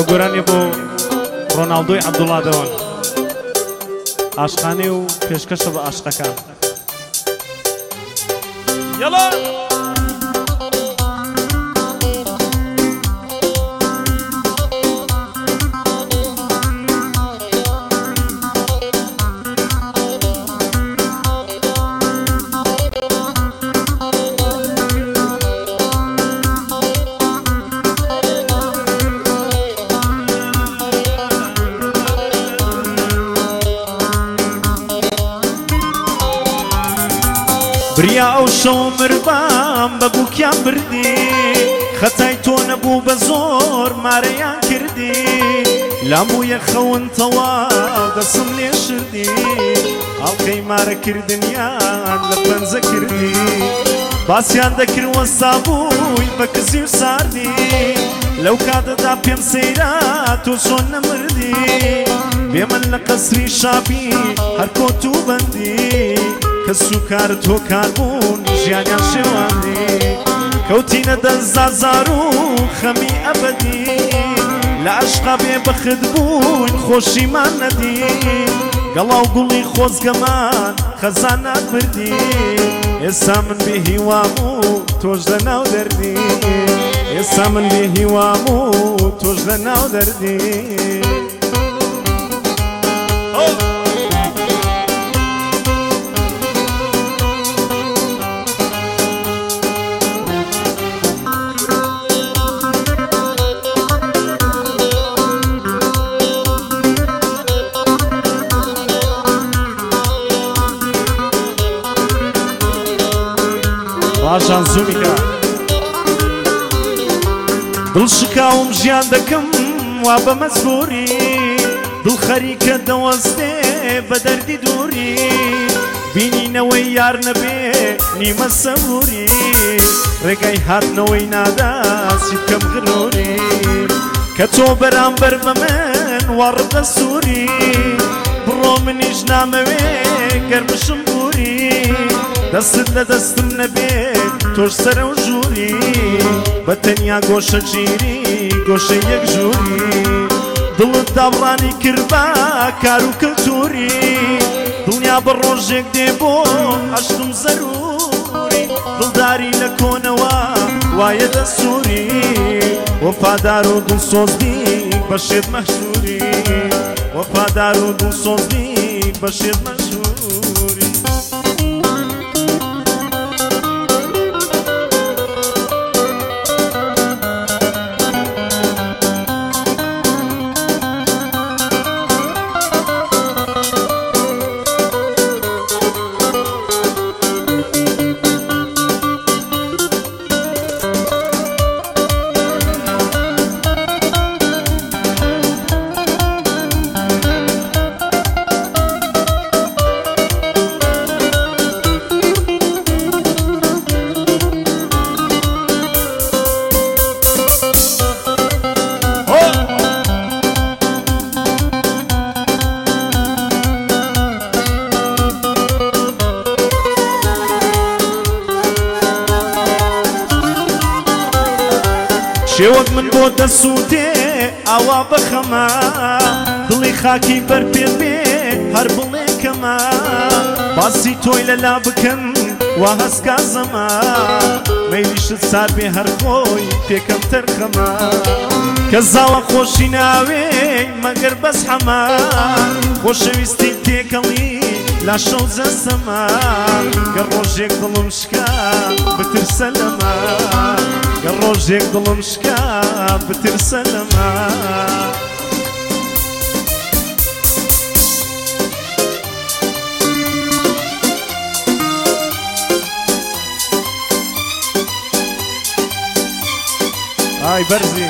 ئەو گۆرانی بۆ ڕۆناڵدۆی عەبدوڵڵا دەوان عاشقانەی و پێشکەشە بە عاشقەکان یەڵا بریا ئەو شەو مردام بە بووکیان بردی خەتای تۆ نەبوو بە زۆر مارەیان کردی لاموویە خەونتەوە دەسم لێ شردی ئاڵقەی مارەکردنیان لە پەنجە کردی باسییان دەکردوە سابووی بە کزی و ساردی لەو کاتەدا پێم سەیرا تۆ چۆن نەمردی بێمەن لە قەسری شابی هەر کۆت و بەندی کەس و کارت هۆکار بوون ژیانیان شێواندی کەوتینە دەزازار و خەمی ئەبەدی لە عەشقا بێبەخت بووین خۆشیمان نەدی گەڵاو گوڵی خۆزگەمان خەزانات بردی ئێستا من بێ هیوام و تۆش لە ناو دەردی ئێستا من بێ هیوام و تۆش لە ناو دەردی ڕاژان زوومیکە دڵ شکاوم ژیان دەکەم وا بە مەجبوری دڵ خەریکە دەوەستێ بە دەردی دووری بینینەوەی یار نەبێ نیمە سەبوری ڕێگای هاتنەوەی ناداسی بکەم غروری کە تۆ بەرامبەر بە من وا ڕقە سووری بڕۆ منیش نامەوێ گەرمشم بووری دەستت لە دەستم نەبێت تۆش سەرە و ژووری بە تەنیا گۆشە گیری گۆشە یەک ژووری دڵت داڕانی کرد بە کار و کەلتوری دڵنیا بە ڕۆژێک دێ بۆ عەشقم زەروری دڵداری لە کۆنەوە وایە دەسووری وەفادار و دڵسۆزبی بە شێت مەشهوری وەفادار و دڵسۆزبی بە شێت مەشهوری شێوەک من بۆ دەسووتێ ئاوا بەخەمە دڵی خاکی بەر پێت بێ هەر بڵێکەمە باسی تۆی لەلا بکەن وا هەسکا زەمە مەیلیشت سار بێ هەر خۆی پێکەم تەرخەمە کە زاوە خۆشی ناوێ مەگەر بەس حەمە خۆشەویستی تێکەڵی لا شەو جەسەمە گە ڕۆژێک دڵم شکا بترسە لەمە گە ڕۆژێک دڵم شکا بترسە لەمە ئای بەرزی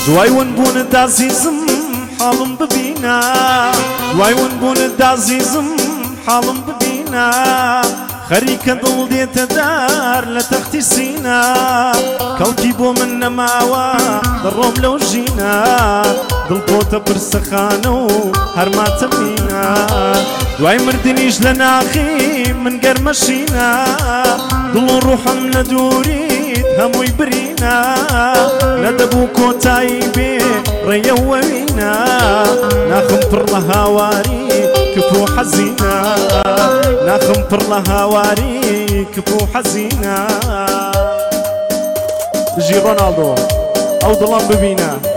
دوای ون بوونت عزیزم حاڵم ببینە دوای ون بوونت عزیزم حاڵم ببینە خەریکە دڵ دێتە دار لە تەختی سینە کەڵکی بۆ من نەماوە دەڕۆم لەو ژینە دڵ بۆتە پرسەخانە و هەرماتە مینە دوای مردنیش لە ناخی من گەرمەشینە دڵ و ڕوحم لە دووریت هەمووی برینە نەدەبوو کۆتایی بێ ڕێیەوەوینە ناخم پڕ لە هاواری کف و حەزینە ناخم پڕ لە هاواری کف و حەزینە دژی ڕۆناڵدۆ ئەو دڵم ببینە